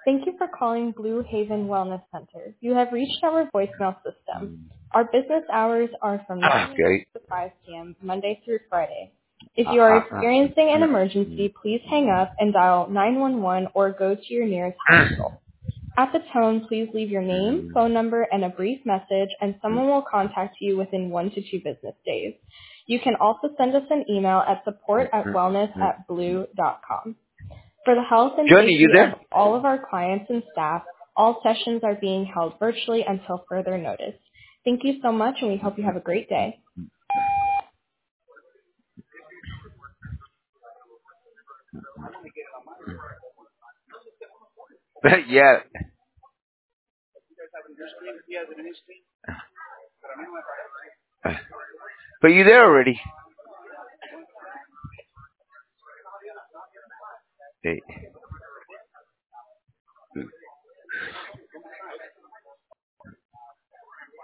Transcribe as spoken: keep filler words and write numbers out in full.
Thank you for calling Blue Haven Wellness Center. You have reached our voicemail system. Our business hours are from nine a m to five p m Monday through Friday. If you are experiencing an emergency, please hang up and dial nine one one or go to your nearest hospital. At the tone, please leave your name, phone number, and a brief message, and someone will contact you within one to two business days. You can also send us an email at support at wellness at blue dot com. For the health and Johnny, you safety there? of all of our clients and staff, all sessions are being held virtually until further notice. Thank you so much, and we hope you have a great day. Yeah. But you there already? Hey.